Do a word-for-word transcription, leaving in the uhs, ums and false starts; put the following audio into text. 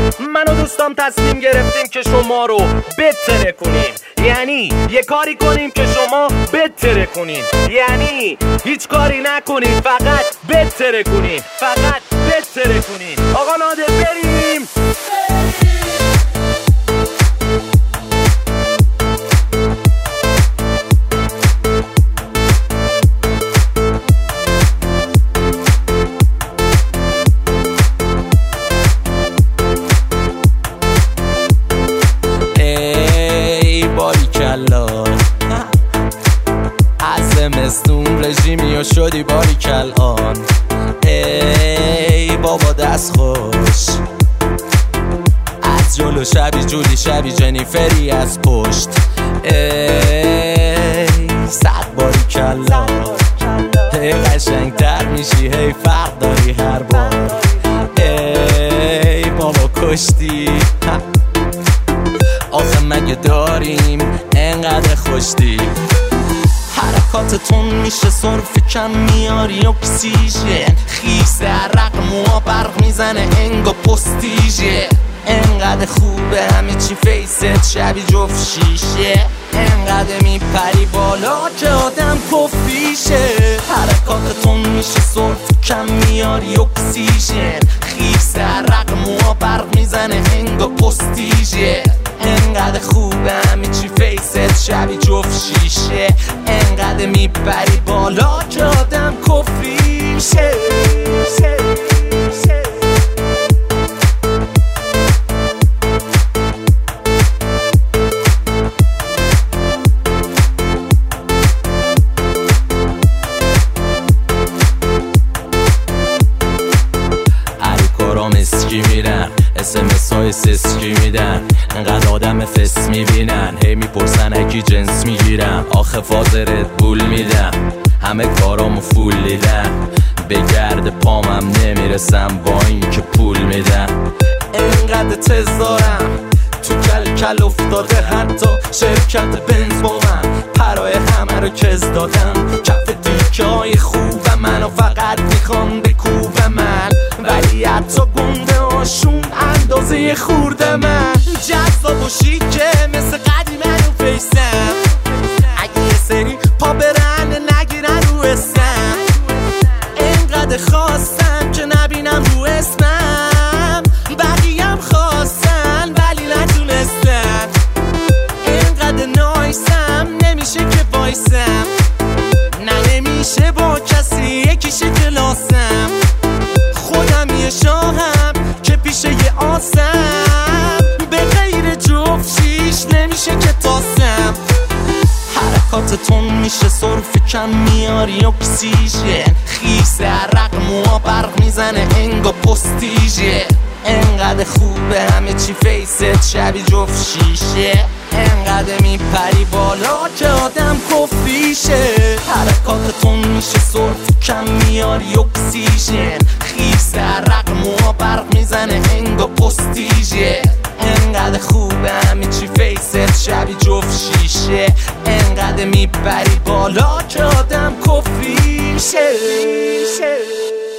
من و دوستام تصمیم گرفتیم که شما رو بتره کنیم، یعنی یه کاری کنیم که شما بتره کنین، یعنی هیچ کاری نکنین فقط بتره کنین، فقط بتره کنین. آقا نادر بریم. از زمستون رژیمی و شدی باریکل آن. ای بابا دست خوش از جلو شبی جولی شبی جنیفری از پشت. ای صد باریکل هی قشنگ تر میشی هی فرق داری هر بار. ای بابا کشتی آخه مگه داریم انقدر خوشتی. حرکاتتون میشه صرف کم میاری اکسیژن، خیس عرق موها برق میزنه انگا پستیژه. انقدر خوبه همه چی فیست شبی جفت شیشه، انقدر میپری بالا که آدم کفیشه. حرکاتتون میشه صرف کم میاری اکسیژن، خیس عرق موها برق میزنه انگا پستیژه. انقدر خوبه همه چی فیست شبی جفت شیشه، انقدر میپری بالا که آدم کفیشه. مسکی میرن اسمس های سسکی میدن، انقدر آدم فس میبینن هی میپرسن اکی جنس میگیرم. آخه فاز ردبول میدم همه کارامو فول دیدم، به گرد پامم نمیرسم با این که پول میدم. انقدر تز دارم تو کل کل افتاده حتی شرکت بنز با من، پرای همه رو کز دادم کف دیکه های خوب منو فقط میخوان بکوب من، ولی حتی گنده هاشون اندازه خورده من. جذاب و شیکه مثل قدیمه رو فیسم، اگه یه سری پا برن نگیرن رو اسم، انقدر خواستم که نبینم رو اسمم، بقیم خواستن ولی نتونستن. انقدر نایسم نمیشه که وایسم، نه نمیشه با کسی یکیشه کلاسم، خودم یه شاهم که پیشه یه آسم، به غیر جفت شیش نمیشه که تاسم. حرکاتتون میشه صرف کم میاری اکسیژن، خیس عرق موها برق میزنه انگا پستیژه. انقدر خوبه همه چی فیست شبی جفت شیشه، انقدر میپری بالا که آدم کفیشه. حرکاتتون میشه صرف کم میاری اکسیژن، خیس عرق موها برق میزنه انگا پستیژه. انقدر خوبه همه چی فیست شبی جفت شیشه، انقدر میپری بالا که آدم کفیشه.